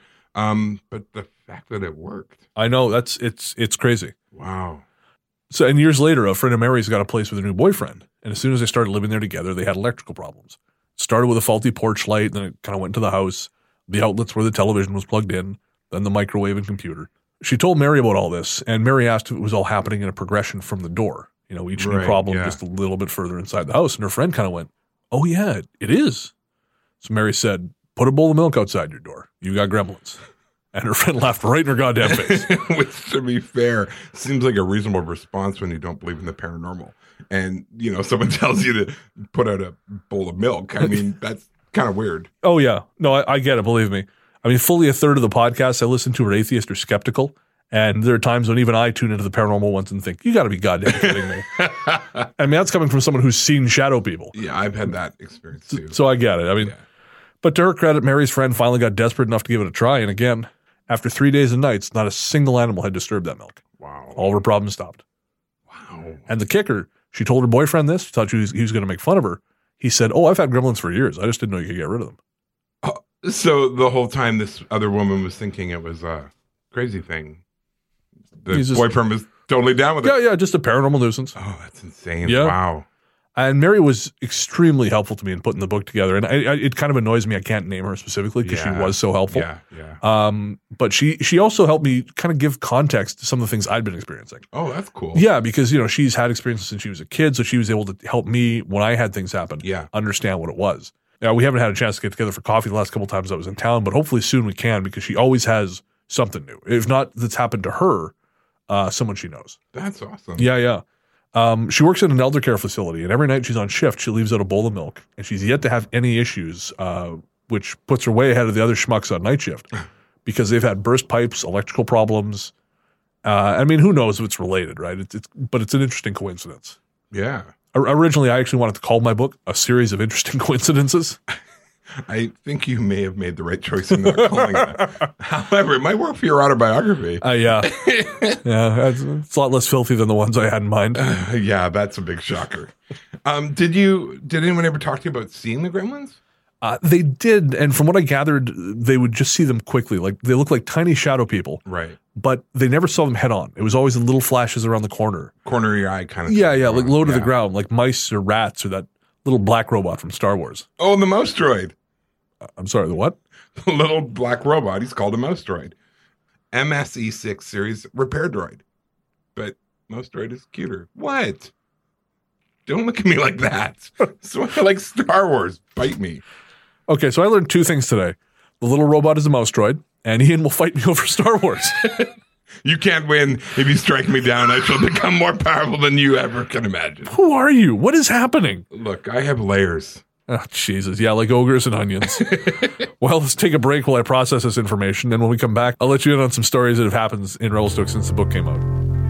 But the fact that it worked. I know. It's crazy. Wow. So, and years later, a friend of Mary's got a place with her new boyfriend. And as soon as they started living there together, they had electrical problems. It started with a faulty porch light, then it kind of went into the house. The outlets where the television was plugged in, then the microwave and computer. She told Mary about all this, and Mary asked if it was all happening in a progression from the door. Each new problem just a little bit further inside the house. And her friend kind of went, oh, yeah, it is. So Mary said, put a bowl of milk outside your door. You got gremlins. And her friend laughed right in her goddamn face. Which, to be fair, seems like a reasonable response when you don't believe in the paranormal. And, someone tells you to put out a bowl of milk. I mean, that's kind of weird. Oh, yeah. No, I get it. Believe me. I mean, fully a third of the podcasts I listen to are atheist or skeptical. And there are times when even I tune into the paranormal ones and think, you got to be goddamn kidding me. I mean, that's coming from someone who's seen shadow people. Yeah, I've had that experience too. So I get it. I mean, But to her credit, Mary's friend finally got desperate enough to give it a try. And again, after 3 days and nights, not a single animal had disturbed that milk. Wow. All of her problems stopped. Wow. And the kicker, she told her boyfriend this. She thought he was going to make fun of her. He said, oh, I've had gremlins for years. I just didn't know you could get rid of them. So the whole time this other woman was thinking it was a crazy thing. The boyfriend was totally down with it. Yeah, just a paranormal nuisance. Oh, that's insane. Yeah. Wow. And Mary was extremely helpful to me in putting the book together. And it kind of annoys me I can't name her specifically because she was so helpful. Yeah. But she also helped me kind of give context to some of the things I'd been experiencing. Oh, that's cool. Yeah, because, she's had experiences since she was a kid, so she was able to help me when I had things happen understand what it was. Now, we haven't had a chance to get together for coffee the last couple times I was in town, but hopefully soon we can because she always has something new. If not that's happened to her, someone she knows. That's awesome. Yeah. She works in an elder care facility, and every night she's on shift, she leaves out a bowl of milk, and she's yet to have any issues, which puts her way ahead of the other schmucks on night shift because they've had burst pipes, electrical problems. Who knows if it's related, right? But it's an interesting coincidence. Yeah. Originally, I actually wanted to call my book A Series of Interesting Coincidences. I think you may have made the right choice in not calling it. However, it might work for your autobiography. Yeah. It's a lot less filthy than the ones I had in mind. Yeah, that's a big shocker. Did anyone ever talk to you about seeing the gremlins? They did, and from what I gathered, they would just see them quickly. Like they look like tiny shadow people. Right. But they never saw them head on. It was always in little flashes around the corner. Corner of your eye kind of thing. Yeah, like low to the ground, like mice or rats or that little black robot from Star Wars. Oh, the mouse droid. I'm sorry, the what? The little black robot. He's called a mouse droid. MSE6 series repair droid. But mouse droid is cuter. What? Don't look at me like that. So I like Star Wars. Bite me. Okay, so I learned two things today. The little robot is a mouse droid, and Ian will fight me over Star Wars. You can't win. If you strike me down, I shall become more powerful than you ever can imagine. Who are you? What is happening? Look, I have layers. Oh, Jesus. Yeah, like ogres and onions. Well, let's take a break while I process this information, and when we come back, I'll let you in on some stories that have happened in Revelstoke since the book came out.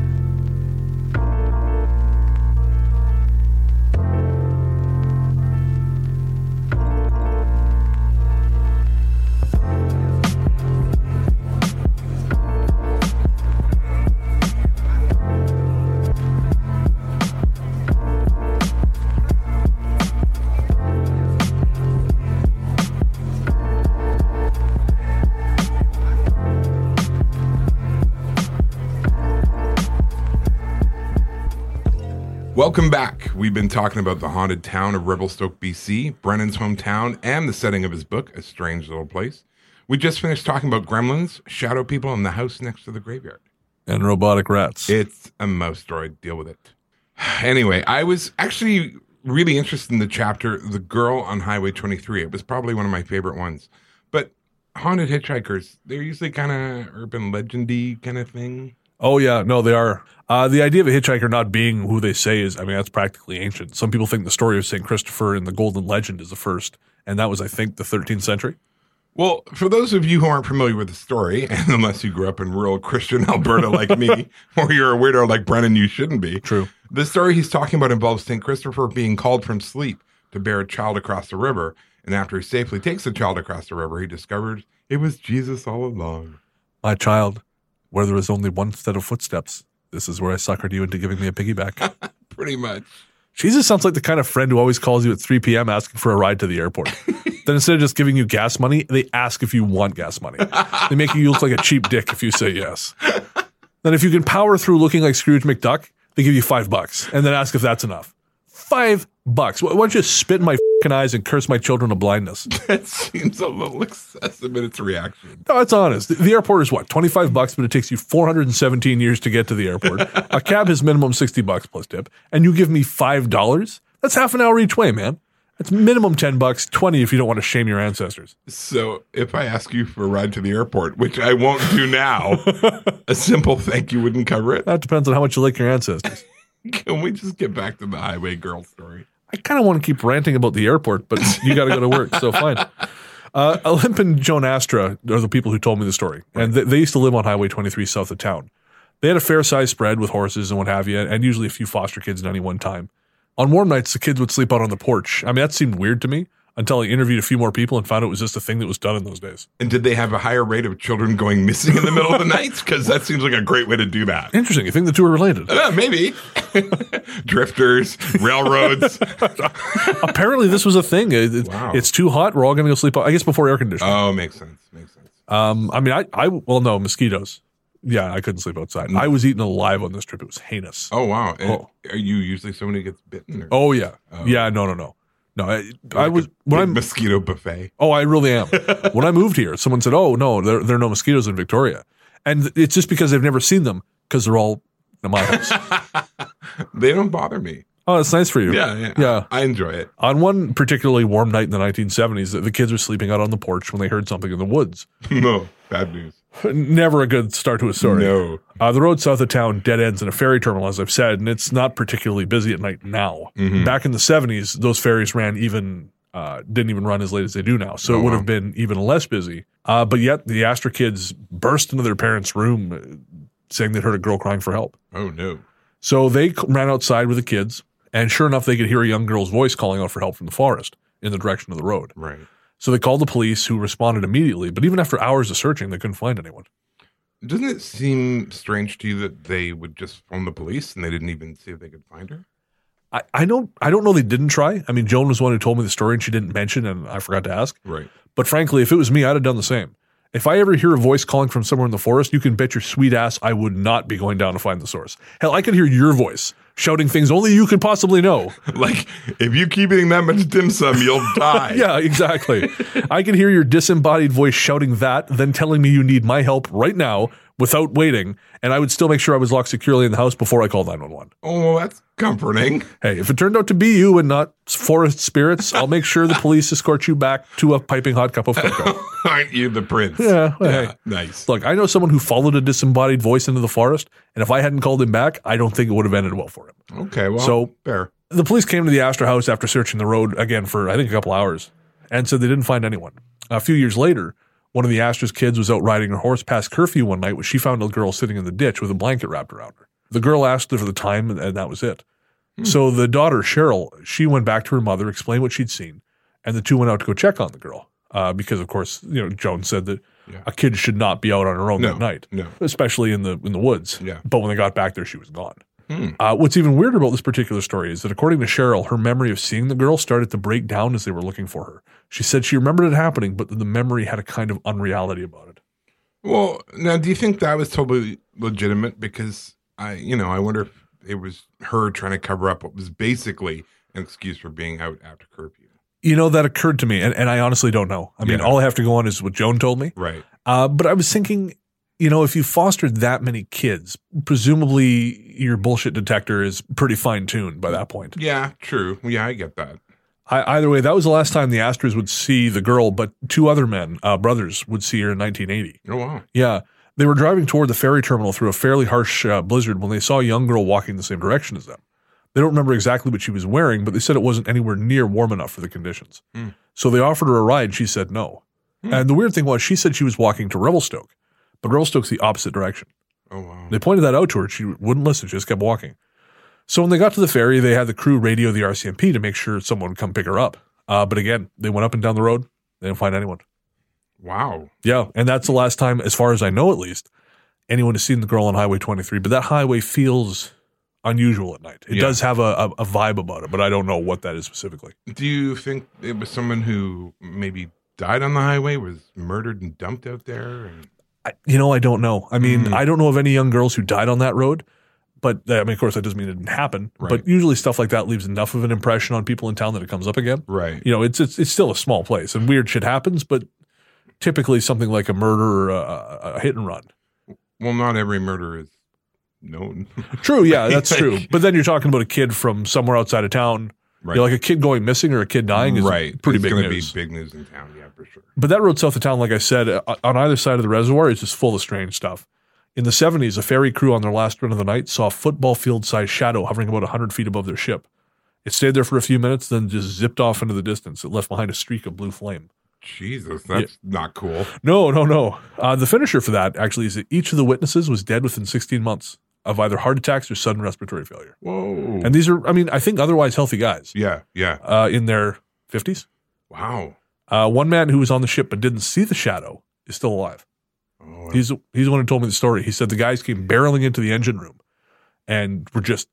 Welcome back. We've been talking about the haunted town of Revelstoke, BC, Brennan's hometown, and the setting of his book, A Strange Little Place. We just finished talking about gremlins, shadow people, and the house next to the graveyard. And robotic rats. It's a mouse droid. Deal with it. Anyway, I was actually really interested in the chapter, The Girl on Highway 23. It was probably one of my favorite ones. But haunted hitchhikers, they're usually kind of urban legendy kind of thing. Oh, yeah. No, they are. The idea of a hitchhiker not being who they say is, that's practically ancient. Some people think the story of St. Christopher in the Golden Legend is the first, and that was, I think, the 13th century. Well, for those of you who aren't familiar with the story, and unless you grew up in rural Christian Alberta like me, or you're a weirdo like Brennan, you shouldn't be. True. The story he's talking about involves St. Christopher being called from sleep to bear a child across the river, and after he safely takes the child across the river, he discovers it was Jesus all along. My child, where there is only one set of footsteps, this is where I suckered you into giving me a piggyback. Pretty much. Jesus sounds like the kind of friend who always calls you at 3 p.m. asking for a ride to the airport. Then instead of just giving you gas money, they ask if you want gas money. They make you look like a cheap dick if you say yes. Then if you can power through looking like Scrooge McDuck, they give you $5 and then ask if that's enough. $5. Why don't you spit in my f***ing eyes and curse my children to blindness? That seems a little excessive in its reaction. No, it's honest. The airport is what, $25, but it takes you 417 years to get to the airport. A cab is minimum $60 plus tip, and you give me $5? That's half an hour each way, man. That's minimum $10, $20 if you don't want to shame your ancestors. So if I ask you for a ride to the airport, which I won't do now, a simple thank you wouldn't cover it? That depends on how much you like your ancestors. Can we just get back to the highway girl story? I kind of want to keep ranting about the airport, but you got to go to work, so fine. Olymp and Joan Astra are the people who told me the story, and they used to live on Highway 23 south of town. They had a fair-sized spread with horses and what have you, and usually a few foster kids at any one time. On warm nights, the kids would sleep out on the porch. That seemed weird to me until I interviewed a few more people and found it was just a thing that was done in those days. And did they have a higher rate of children going missing in the middle of the night? Because that seems like a great way to do that. Interesting. You think the two are related? Maybe. Drifters, railroads. Apparently this was a thing. Wow. It's too hot. We're all going to go sleep out. I guess before air conditioning. Oh, makes sense. No, mosquitoes. Yeah, I couldn't sleep outside. I was eaten alive on this trip. It was heinous. Oh, wow. And are you usually someone who gets bitten? Or? Oh, yeah. Yeah, no. No, I was when I'm mosquito buffet. Oh, I really am. When I moved here, someone said, "Oh no, there are no mosquitoes in Victoria," and it's just because they've never seen them because they're all in my house. They don't bother me. Oh, that's nice for you. Yeah. I enjoy it. On one particularly warm night in the 1970s, the kids were sleeping out on the porch when they heard something in the woods. No, bad news. Never a good start to a story. No. The road south of town dead ends in a ferry terminal, as I've said, and it's not particularly busy at night now. Mm-hmm. Back in the 70s, those ferries didn't even run as late as they do now, so it would have been even less busy. But yet the Astor kids burst into their parents' room saying they'd heard a girl crying for help. Oh, no. So they ran outside with the kids, and sure enough, they could hear a young girl's voice calling out for help from the forest in the direction of the road. Right. So they called the police, who responded immediately, but even after hours of searching, they couldn't find anyone. Doesn't it seem strange to you that they would just phone the police and they didn't even see if they could find her? I don't know they didn't try. I mean, Joan was the one who told me the story and she didn't mention, and I forgot to ask. Right. But frankly, if it was me, I'd have done the same. If I ever hear a voice calling from somewhere in the forest, you can bet your sweet ass I would not be going down to find the source. Hell, I could hear your voice shouting things only you could possibly know. Like, if you keep eating that much dim sum, you'll die. Yeah, exactly. I can hear your disembodied voice shouting that, then telling me you need my help right now without waiting, and I would still make sure I was locked securely in the house before I called 911. Oh, well, that's comforting. Hey, if it turned out to be you and not forest spirits, I'll make sure the police escort you back to a piping hot cup of cocoa. Aren't you the prince? Yeah, hey. Nice. Look, I know someone who followed a disembodied voice into the forest, and if I hadn't called him back, I don't think it would have ended well for him. Okay, well, so fair. The police came to the Astor house after searching the road again for, I think, a couple hours, and said they didn't find anyone. A few years later, one of the Astor's kids was out riding her horse past curfew one night when she found a girl sitting in the ditch with a blanket wrapped around her. The girl asked her for the time, and that was it. So the daughter, Cheryl, she went back to her mother, explained what she'd seen, and the two went out to go check on the girl. Because, of course, Joan said that a kid should not be out on her own that night, especially in the woods. Yeah. But when they got back there, she was gone. What's even weirder about this particular story is that, according to Cheryl, her memory of seeing the girl started to break down as they were looking for her. She said she remembered it happening, but the memory had a kind of unreality about it. Well, now, do you think that was totally legitimate? Because I wonder if it was her trying to cover up what was basically an excuse for being out after curfew. That occurred to me, and I honestly don't know. I mean, all I have to go on is what Joan told me. Right. But I was thinking, if you fostered that many kids, presumably your bullshit detector is pretty fine-tuned by that point. Yeah, true. Yeah, I get that. Either way, that was the last time the Astors would see the girl, but two other men, brothers, would see her in 1980. Oh, wow. Yeah. They were driving toward the ferry terminal through a fairly harsh blizzard when they saw a young girl walking the same direction as them. They don't remember exactly what she was wearing, but they said it wasn't anywhere near warm enough for the conditions. So they offered her a ride. She said no. And the weird thing was, she said she was walking to Revelstoke, but Revelstoke's the opposite direction. Oh, wow. They pointed that out to her. She wouldn't listen. She just kept walking. So when they got to the ferry, they had the crew radio the RCMP to make sure someone would come pick her up. But again, they went up and down the road. They didn't find anyone. Wow. Yeah, and that's the last time, as far as I know at least, anyone has seen the girl on Highway 23. But that highway feels unusual at night. It does have a vibe about it, but I don't know what that is specifically. Do you think it was someone who maybe died on the highway, was murdered and dumped out there? I don't know. I mean, I don't know of any young girls who died on that road. But, of course, that doesn't mean it didn't happen. Right. But usually stuff like that leaves enough of an impression on people in town that it comes up again. Right. It's still a small place, and weird shit happens, but typically something like a murder or a hit and run. Well, not every murder is known. True, yeah, that's true. But then you're talking about a kid from somewhere outside of town. Right. Like a kid going missing or a kid dying is pretty big news. It's going to be big news in town, yeah, for sure. But that road south of town, like I said, on either side of the reservoir is just full of strange stuff. In the 70s, a ferry crew on their last run of the night saw a football field-sized shadow hovering about 100 feet above their ship. It stayed there for a few minutes, then just zipped off into the distance. It left behind a streak of blue flame. Jesus, that's not cool. No. The finisher for that, actually, is that each of the witnesses was dead within 16 months of either heart attacks or sudden respiratory failure. Whoa. And these are, I think otherwise healthy guys. Yeah. In their 50s. Wow. One man who was on the ship but didn't see the shadow is still alive. Oh, he's the one who told me the story. He said the guys came barreling into the engine room and were just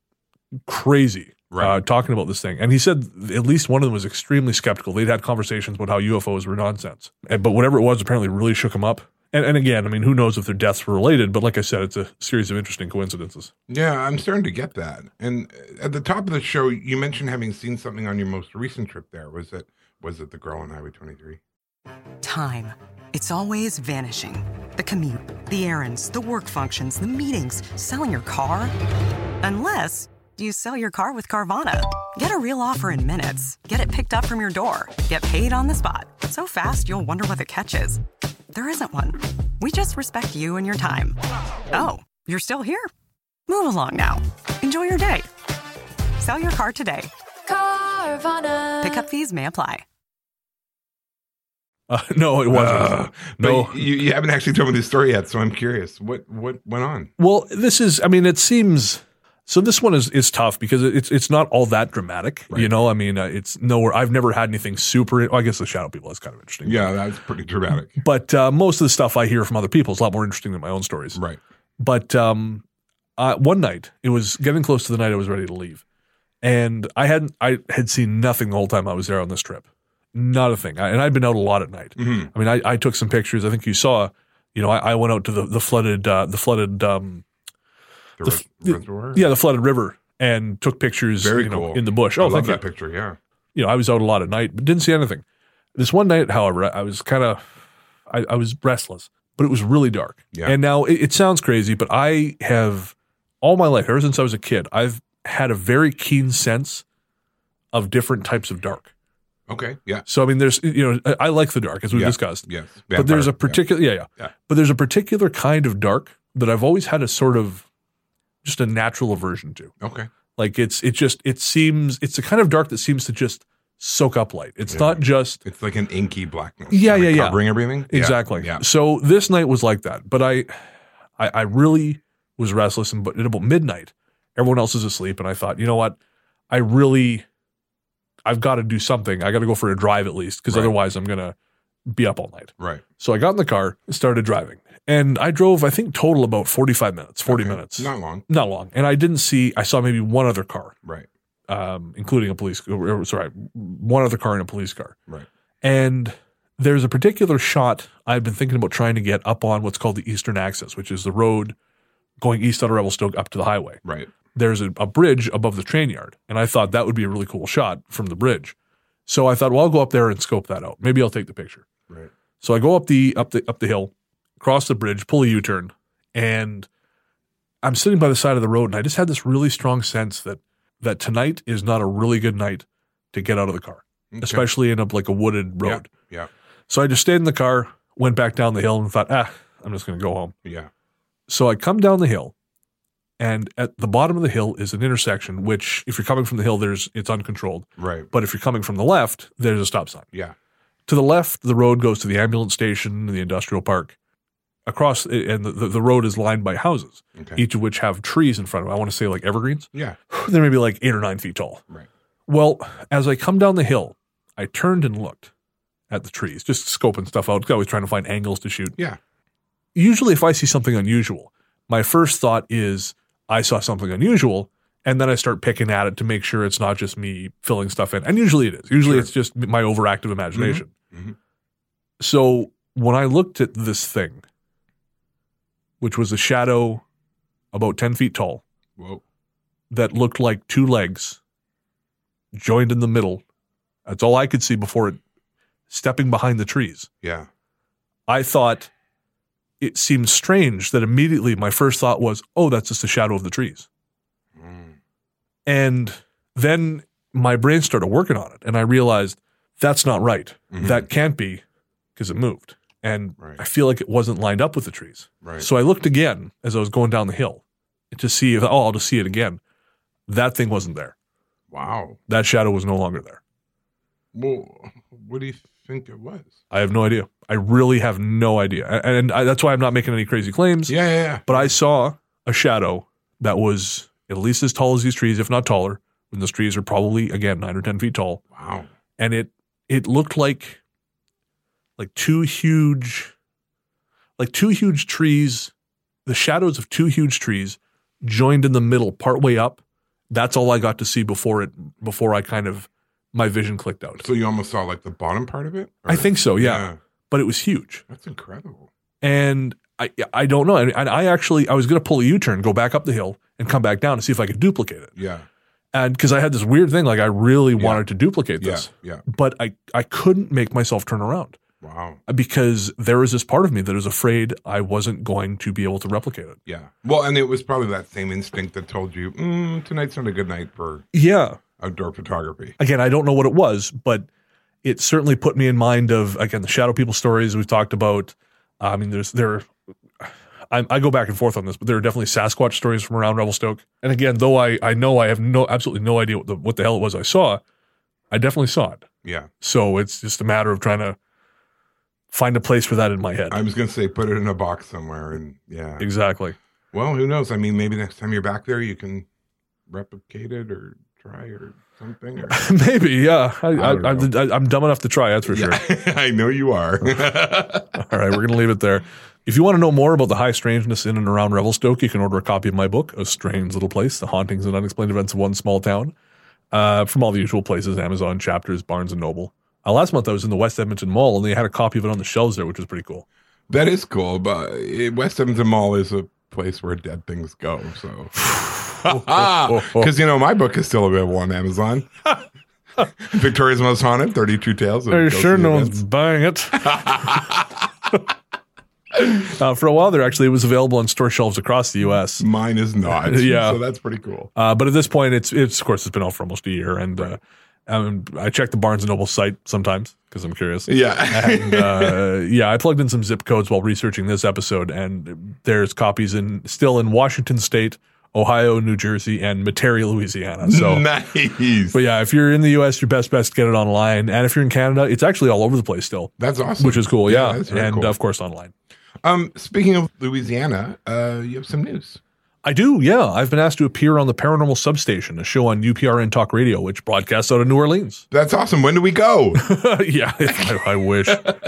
crazy talking about this thing. And he said at least one of them was extremely skeptical. They'd had conversations about how UFOs were nonsense. But whatever it was apparently really shook him up. And again, I mean, who knows if their deaths were related, but like I said, it's a series of interesting coincidences. Yeah, I'm starting to get that. And at the top of the show, you mentioned having seen something on your most recent trip there. Was it the girl on Highway 23? Time. It's always vanishing. The commute, the errands, the work functions, the meetings, selling your car. Unless you sell your car with Carvana. Get a real offer in minutes. Get it picked up from your door. Get paid on the spot. So fast, you'll wonder what the catch is. There isn't one. We just respect you and your time. Oh, you're still here? Move along now. Enjoy your day. Sell your car today. Carvana. Pickup fees may apply. No, it wasn't. No. You haven't actually told me the story yet, so I'm curious. What went on? Well, this is, I mean, it seems, so this one is tough because it's not all that dramatic, Right. you know? I mean, it's nowhere, I've never had anything super, I guess the Shadow People is kind of interesting. Yeah, that's pretty dramatic. But most of the stuff I hear from other people is a lot more interesting than my own stories. Right. But one night, it was getting close to the night I was ready to leave. And I had seen nothing the whole time I was there on this trip. Not a thing. And I'd been out a lot at night. Mm-hmm. I mean, I took some pictures. I think you saw, you know, I went out to the flooded Reservoir? yeah, the flooded river and took pictures Very you know, cool. in the bush. I Oh, love thank that you. picture, yeah. You know, I was out a lot at night, but didn't see anything. This one night, however, I was kind of, I was restless, but it was really dark. Yeah. And now it sounds crazy, but I have all my life, ever since I was a kid, I've had a very keen sense of different types of dark. Okay, yeah. So, I mean, there's, you know, I like the dark, as we've Yeah. discussed. Yes. But there's a Vampire, particular, yeah. Yeah. But there's a particular kind of dark that I've always had a sort of just a natural aversion to. yeah. Okay. Like it seems, it's a kind of dark that seems to just soak up light. It's Yeah. not just, It's like an inky blackness. Yeah, like yeah, yeah. Covering everything? Yeah, exactly. Yeah. So this night was like that, but I really was restless, and but at about midnight, everyone else is asleep, and I thought, you know what, I've got to do something. I got to go for a drive at least, because Right. otherwise I'm gonna be up all night. Right. So I got in the car, started driving, and I drove, I think, total about 45 minutes, 40 Okay. minutes, Not long. not long, and I saw maybe one other car, Right. including one other car and a police car. Right. And there's a particular shot I've been thinking about trying to get up on what's called the Eastern Access, which is the road going east out of Revelstoke up to the highway. Right. There's a bridge above the train yard, and I thought that would be a really cool shot from the bridge. So I thought, well, I'll go up there and scope that out. Maybe I'll take the picture. Right. So I go up the hill, cross the bridge, pull a U-turn, and I'm sitting by the side of the road, and I just had this really strong sense that tonight is not a really good night to get out of the car, Okay. especially in a wooded road. Yeah. So I just stayed in the car, went back down the hill, and thought, I'm just going to go home. Yeah. So I come down the hill, and at the bottom of the hill is an intersection, which if you're coming from the hill, it's uncontrolled. Right. But if you're coming from the left, there's a stop sign. Yeah. To the left, the road goes to the ambulance station, the industrial park. Across, and the road is lined by houses, Okay. each of which have trees in front of them. I want to say like evergreens. Yeah. They're maybe like 8 or 9 feet tall. Right. Well, as I come down the hill, I turned and looked at the trees, just scoping stuff out. Always trying to find angles to shoot. Yeah. Usually if I see something unusual, my first thought is I saw something unusual, and then I start picking at it to make sure it's not just me filling stuff in. And usually it is. Usually Sure. it's just my overactive imagination. Mm-hmm. So when I looked at this thing, which was a shadow about 10 feet tall Whoa. that looked like 2 legs joined in the middle, that's all I could see before it stepping behind the trees. Yeah. I thought it seemed strange that immediately my first thought was, oh, that's just the shadow of the trees. Mm. And then my brain started working on it, and I realized that's not right. Mhm. That can't be, because it moved. And Right. I feel like it wasn't lined up with the trees. Right. So I looked again as I was going down the hill to see if, I'll just see it again. That thing wasn't there. Wow. That shadow was no longer there. Well, what do you think it was? I have no idea. I really have no idea. And that's why I'm not making any crazy claims. Yeah. But I saw a shadow that was at least as tall as these trees, if not taller. And those trees are probably, again, 9 or 10 feet tall. Wow. And it looked like two huge trees, the shadows of 2 huge trees joined in the middle, partway up. That's all I got to see before I kind of, my vision clicked out. So you almost saw like the bottom part of it? Or- I think so, yeah. But it was huge. That's incredible. And I don't know. And I was going to pull a U-turn, go back up the hill and come back down to see if I could duplicate it. Yeah. And because I had this weird thing, like I really wanted to duplicate this. Yeah. But I couldn't make myself turn around. Wow. Because there was this part of me that was afraid I wasn't going to be able to replicate it. Yeah. Well, and it was probably that same instinct that told you, tonight's not a good night for outdoor photography. Again, I don't know what it was, but it certainly put me in mind of, again, the shadow people stories we've talked about. I mean, I go back and forth on this, but there are definitely Sasquatch stories from around Revelstoke. And again, though I know I have absolutely no idea what the hell it was I saw, I definitely saw it. Yeah. So it's just a matter of trying to find a place for that in my head. I was going to say, put it in a box somewhere. And yeah. Exactly. Well, who knows? I mean, maybe next time you're back there, you can replicate it or try or something. Or... Maybe, yeah. I'm dumb enough to try, that's for sure. I know you are. All right, we're going to leave it there. If you want to know more about the high strangeness in and around Revelstoke, you can order a copy of my book, A Strange Little Place, The Hauntings and Unexplained Events of One Small Town, from all the usual places, Amazon, Chapters, Barnes & Noble. Last month I was in the West Edmonton Mall, and they had a copy of it on the shelves there, which was pretty cool. That is cool, but West Edmonton Mall is a place where dead things go, so... Because, my book is still available on Amazon. Victoria's Most Haunted, 32 Tales. Are you sure no one's buying it? For a while there, actually, it was available on store shelves across the U.S. Mine is not. Yeah. So that's pretty cool. But at this point, it's of course, it's been out for almost a year. And I check the Barnes & Noble site sometimes because I'm curious. Yeah. And I plugged in some zip codes while researching this episode. And there's copies still in Washington State, Ohio, New Jersey, and Metairie, Louisiana. So nice. But yeah, if you're in the U.S., your best to get it online. And if you're in Canada, it's actually all over the place still. That's awesome. Which is cool, yeah. That's very and cool. Of course, online. Speaking of Louisiana, you have some news. I do, yeah. I've been asked to appear on the Paranormal Substation, a show on UPRN Talk Radio, which broadcasts out of New Orleans. That's awesome. When do we go? Yeah, I wish.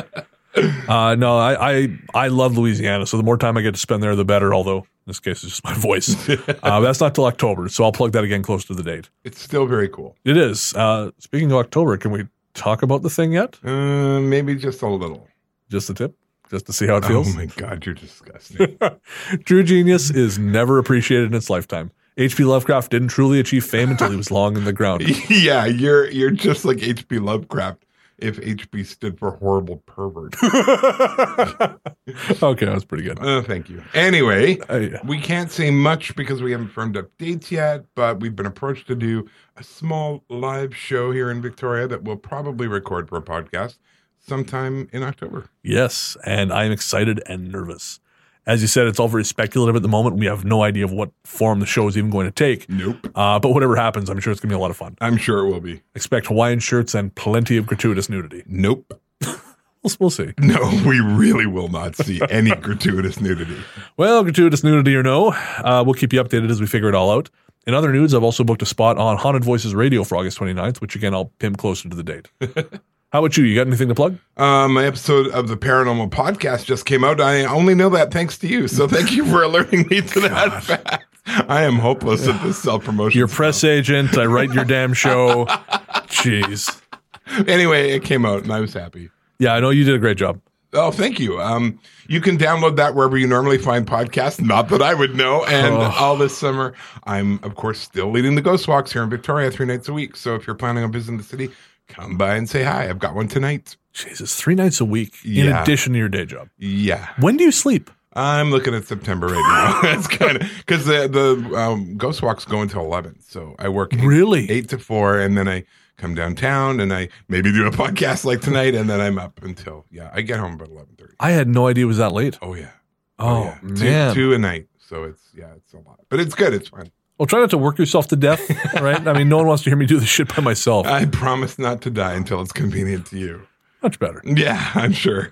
No, I love Louisiana, so the more time I get to spend there, the better, although in this case it's just my voice. That's not till October, so I'll plug that again close to the date. It's still very cool. It is. Speaking of October, can we talk about the thing yet? Maybe just a little. Just a tip? Just to see how it feels? Oh my God, you're disgusting. True genius is never appreciated in its lifetime. H.P. Lovecraft didn't truly achieve fame until he was long in the ground. Yeah, you're just like H.P. Lovecraft if H.P. stood for horrible pervert. Okay, that was pretty good. Thank you. Anyway, Yeah. we can't say much because we haven't firmed up dates yet, but we've been approached to do a small live show here in Victoria that we'll probably record for a podcast sometime in October. Yes, and I'm excited and nervous. As you said, it's all very speculative at the moment. We have no idea of what form the show is even going to take. Nope. But whatever happens, I'm sure it's going to be a lot of fun. I'm sure it will be. Expect Hawaiian shirts and plenty of gratuitous nudity. Nope. We'll see. No, we really will not see any gratuitous nudity. Well, gratuitous nudity or no, we'll keep you updated as we figure it all out. In other news, I've also booked a spot on Haunted Voices Radio for August 29th, which again, I'll pimp closer to the date. How about you? You got anything to plug? My episode of the Paranormal Podcast just came out. I only know that thanks to you. So thank you for alerting me to that fact. I am hopeless at this self-promotion. Your press agent, I write your damn show. Jeez. Anyway, it came out and I was happy. Yeah, I know you did a great job. Oh, thank you. You can download that wherever you normally find podcasts. Not that I would know. And all this summer, I'm, of course, still leading the Ghost Walks here in Victoria 3 nights a week. So if you're planning on visiting the city, come by and say hi. I've got one tonight. Jesus, 3 nights a week in addition to your day job. Yeah. When do you sleep? I'm looking at September right now. It's kind of because the Ghost Walks go until 11. So I work 8 to 4, and then I come downtown and I maybe do a podcast like tonight, and then I'm up until I get home about 11:30. I had no idea it was that late. Oh yeah. Oh man, two a night. So it's a lot, but it's good. It's fun. Well, try not to work yourself to death, right? I mean, no one wants to hear me do this shit by myself. I promise not to die until it's convenient to you. Much better. Yeah, I'm sure.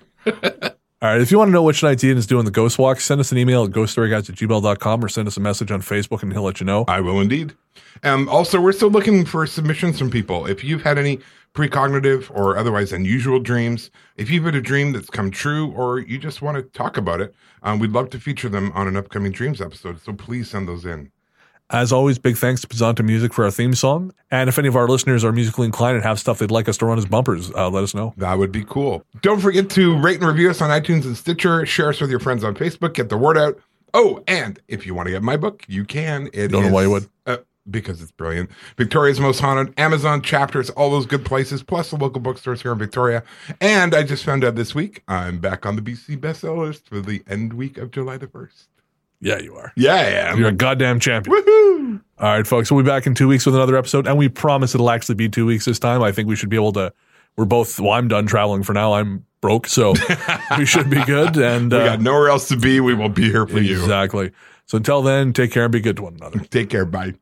All right. If you want to know which nights Ian is doing the Ghost Walk, send us an email at ghoststoryguys@gmail.com or send us a message on Facebook and he'll let you know. I will indeed. Also, we're still looking for submissions from people. If you've had any precognitive or otherwise unusual dreams, if you've had a dream that's come true or you just want to talk about it, we'd love to feature them on an upcoming dreams episode. So please send those in. As always, big thanks to Pizzanta Music for our theme song. And if any of our listeners are musically inclined and have stuff they'd like us to run as bumpers, let us know. That would be cool. Don't forget to rate and review us on iTunes and Stitcher. Share us with your friends on Facebook. Get the word out. Oh, and if you want to get my book, you can. Don't know why you would. Because it's brilliant. Victoria's Most Haunted, Amazon chapters, all those good places, plus the local bookstores here in Victoria. And I just found out this week, I'm back on the BC bestsellers for the end week of July the 1st. Yeah, you are. Yeah, I am. You're a goddamn champion. Woohoo! All right, folks. We'll be back in 2 weeks with another episode, and we promise it'll actually be 2 weeks this time. I think we should be able to. We're both. Well, I'm done traveling for now. I'm broke, so we should be good. And we got nowhere else to be. We will be here for you. Exactly. So until then, take care and be good to one another. Take care. Bye.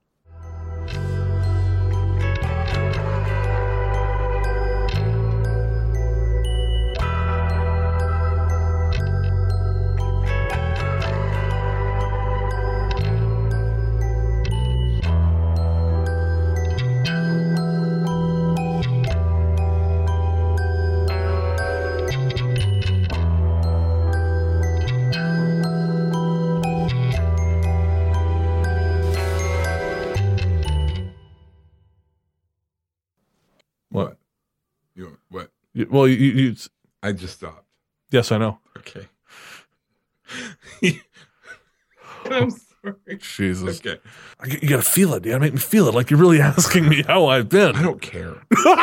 What? What? Well, you. I just stopped. Yes, I know. Okay. I'm sorry. Jesus. Okay. You gotta feel it. You gotta make me feel it. Like you're really asking me how I've been. I don't care.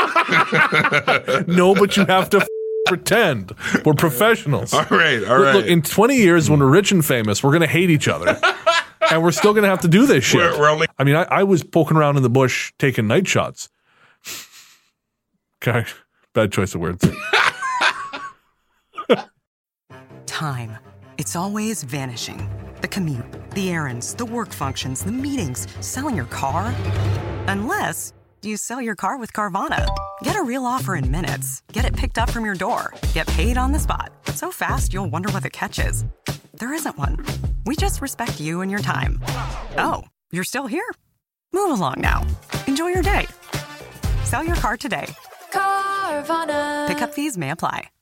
No, but you have to pretend. We're professionals. All right. All right. Look, in 20 years, when we're rich and famous, we're gonna hate each other. And we're still gonna have to do this shit. We're only- I mean, I was poking around in the bush taking night shots. Okay. Bad choice of words. Time. It's always vanishing. The commute, the errands, the work functions, the meetings, selling your car. Unless you sell your car with Carvana. Get a real offer in minutes. Get it picked up from your door. Get paid on the spot. So fast, you'll wonder what the catch is. There isn't one. We just respect you and your time. Oh, you're still here? Move along now. Enjoy your day. Sell your car today. Carvana. Pickup fees may apply.